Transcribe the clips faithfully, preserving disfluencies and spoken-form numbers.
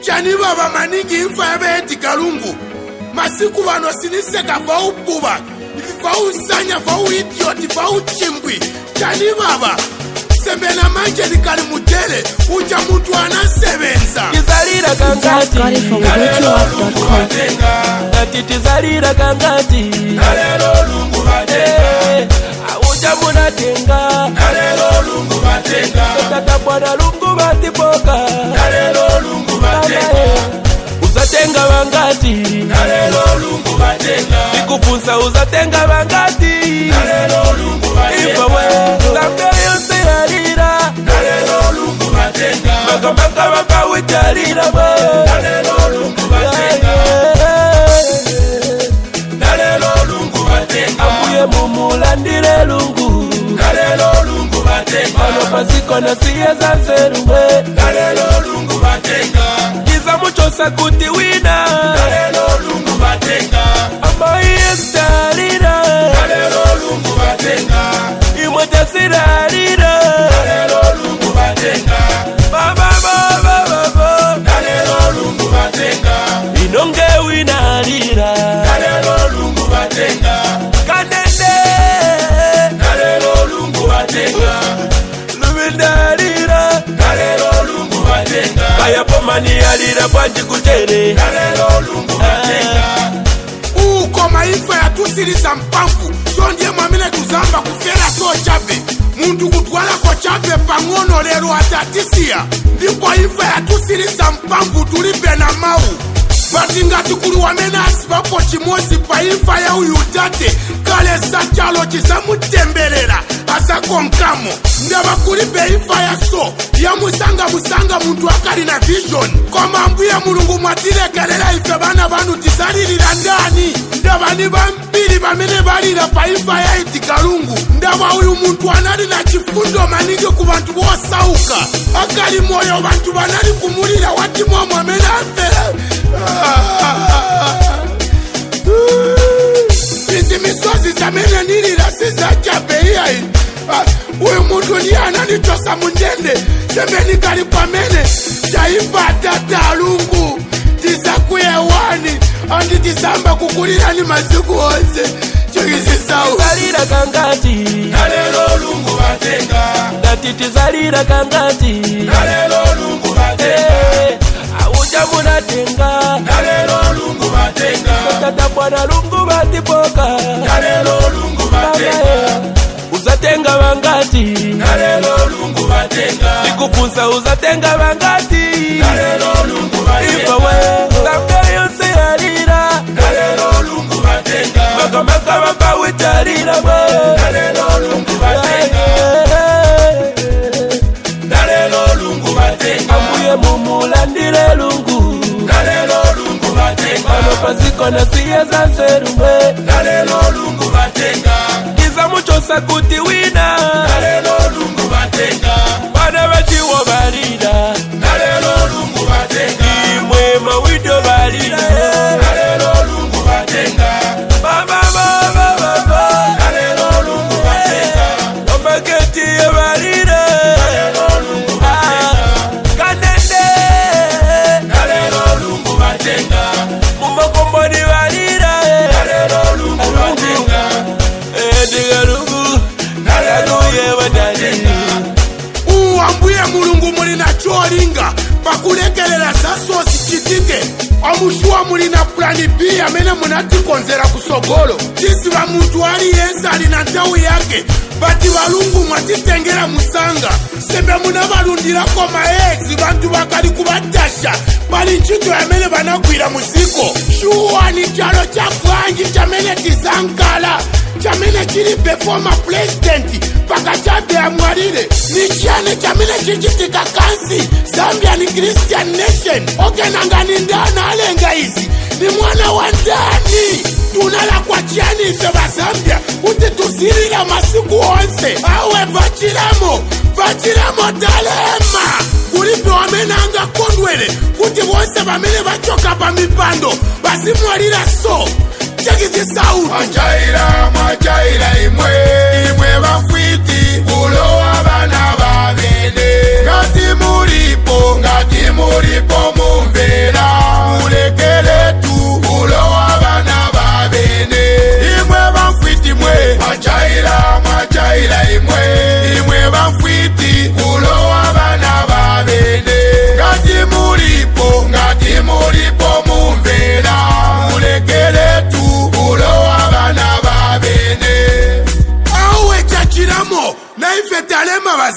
chani baba maniki imfa yabe Kalungu masiku bano siniseka vau kuba vau sanya vau idiot vau chimbwi chani baba sembena manje nikali mutele uja mtu anasebenza Tizalira kangati Ati tizalira kangati Nalelo lungu batenga Uja muna tenga Nalelo lungu batenga Tata bwana lungu batipoka Nalelo lungu batenga Uzatenga wangati Nalelo lungu batenga Nikupunsa uzatenga wangati Nalelo lungu batenga Ipawe Zambe yonse yarira Nalelo lungu batenga Maka maka maka witarira we Nalelo lungu batenga Nalelo lungu batenga Amuye mumulandire lungu Nalelo lungu batenga Ano pasiko na siye za seruwe Nalelo lungu batenga Giza mucho sakuti wina Nalelo lungu batenga Ambaye starira Nalelo lungu batenga Imwete sirarira Nalelo lungu batenga Baba baba baba Nalelo lungu batenga Inonge winarira Nalelo lungu batenga Kanende Nalelo lungu batenga Lumindarira Nalelo lungu batenga Kaya pomani alira kwanji kutere Nalelo lungu batenga Uko maifa ya tusirisa mpangu So ndiye mwamine tuzamba kufera so chape Mundu kutwala kwa chape pangono lero atatisia Ndipo ifa ya tusirisa mpangu tulipe na mau Batinga tukuru wamena asibako chimosi pa ifa ya uyutate Kale sachalo chisamu tembelera Asako nkamo Ndaba kulipe ifa ya so Ya musanga musanga muntu akari na vision Koma mbuya mulungu matile kalela ife bana banu tizalili landani Ndaba ni vampiri vamene valila pa ifa ya iti Kalungu Ndaba uyu muntu anali na chifundo manigi ku bantu bosauka Akali moyo bantu banali kumulila wati mwamu amene afela Izi misozi zamene nilila siza chape iya Uyu muntu ni ananitosa mundende Semeni kali pamene Chaifa tata lungu Tisa kuyewani Andi tisamba kukulila ni masiku onse Chokisisau Tizalira kangati Nalelo lungu batenga Ati tizalira kangati Nalelo lungu batenga Uja muna tenga Nalelo lungu batenga Tata bwana lungu batipoka Nalelo lungu batenga Uzatenga wangati Nalelo lungu batenga Nikupunsa uzatenga wangati Nalelo lungu batenga Ipawe Zambe yonse yarira Nalelo lungu batenga Maka maka maka witarira we Nalelo lungu batenga Nalelo lungu batenga Amuye mumulandire lungu Nalelo lungu batenga Ano pasiko na siye za seruwe Nalelo lungu batenga Giza mucho sakuti wina Nalelo lungu batenga Wana wachiwa balida Nalelo lungu batenga Imwe mawido balida Nalelo lungu batenga Baba baba baba Nalelo lungu batenga Ombaketi ya balida Nalelo lungu batenga Kanende Nalelo lungu batenga Mumakomboni balida Nalelo lungu batenga Ediga lungu Nalelo Nalelo batenga Uambuye mulungu mulina cholinga Pakulekelela sasosi chitike Omushuwa mulina plani B amene munatikonzera kusogolo Tisi wa muntu ali yensa alina ntawu yake Bati balungu mwatitengera musanga Sembe muna balundirako maezi bantu bakali kubatasha Bali nchito yamene banagwira musiko Shuwa ni chalo cha kwanji chamene tisankala Chamene chili before president Paka chabe ya mwalile Ni chane chamene chichitika kansi Zambia ni Christian nation Oke nangani ndana alenga hizi Ni mwana wa ndani Tunala kwa chani ife wa Zambia Ute tuzirila masiku onse Awe vachilamo Vachilamo dalema Kulipe wamenanga kondwele Kuti wonse wamene vachoka pa mipando Basi mwalila so Chekisi sauti Machaila, machaila imwe Imwe wafwiti Ulo wabana wabene Ngati muripo, ngati muripo mumve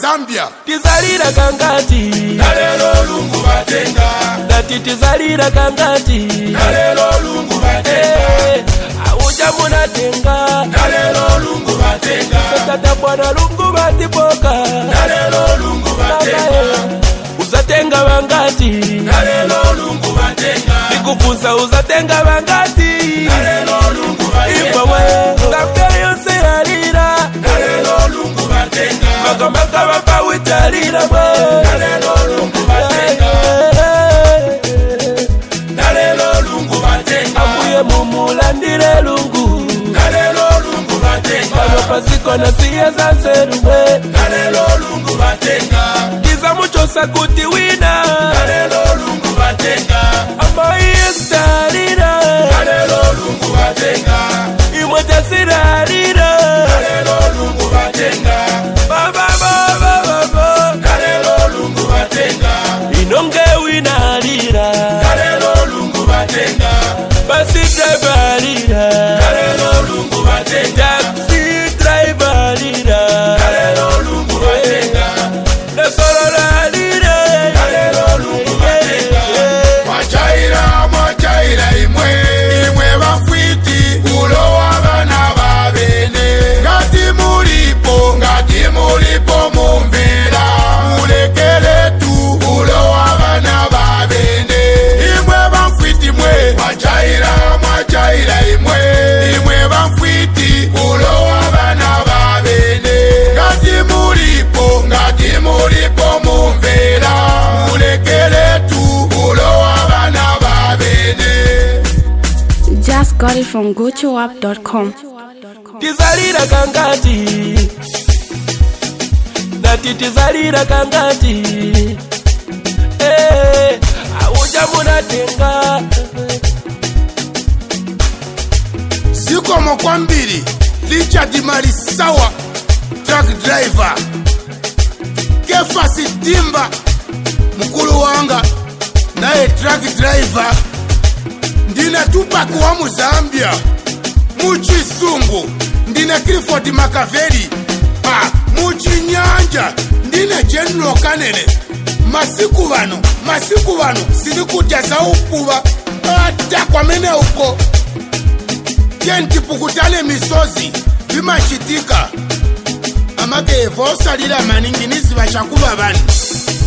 Zambia. Tizalira kangati Nalelo lungu batenga. Nati tizalira kangati Nalelo lungu batenga. Auja munatenga Nalelo lungu batenga. Tata bwana lungu batipoka. Nalelo lungu batenga. Uzatenga bangati. Nalelo lungu batenga. Nikufunza uzatenga bangati. Nalelo lungu batenga. Ipa we Zambia yonse yalira. Nalelo lungu batenga. Makamaka bapa witalira we. Nalelo lungu batenga. Nalelo lungu batenga. Amuye mumulandire lungu. Nalelo lungu batenga. Pano pasiko na siya za seruwe. Nalelo lungu batenga. Kiza mucho sakuti wina. Nalelo lungu batenga. Ama yestarira. Nalelo lungu batenga. Imwete sirarira. Nalelo lungu batenga. Baba baba baba. Nalelo lungu batenga. Inonge winarira. Nalelo lungu batenga. Basi driverira. Nalelo lungu batenga. Taxi driverira. Nalelo lungu batenga. Nasorarira. Nalelo lungu batenga. Mwachaira mwachaira imwe. Imwe bafwiti ulo wabana babene. Ngati mulipo ngati mulipo mumvera. Mulekele tu ulo wabana babene. Imwe bafwiti mwe. Mwachaira mwachaira imwe. Imwe bafwiti ulo wabana babene. Ngati mulipo ngati mulipo mumvera. Mulekele tu ulo wabana babene. Just got it from go to app dot com. Tizalira kangati. Nati tizalira kangati. Eh, auja munatenga. Zikomo kwambiri Richard Marisawa truck driver. Kefasi Timba mkulu wanga naye truck driver. Ndina Tupac wa Muzambia Muchisungu. Ndina Clifford Makaveli ha Muchinyanja. Ndina General Kanene. Masiku vano masiku vano siri kujaza ukuva ata kwa mene uko Yenti pukutale misozi vimachitika. Amake evo salira maninginizi vachakuva vani.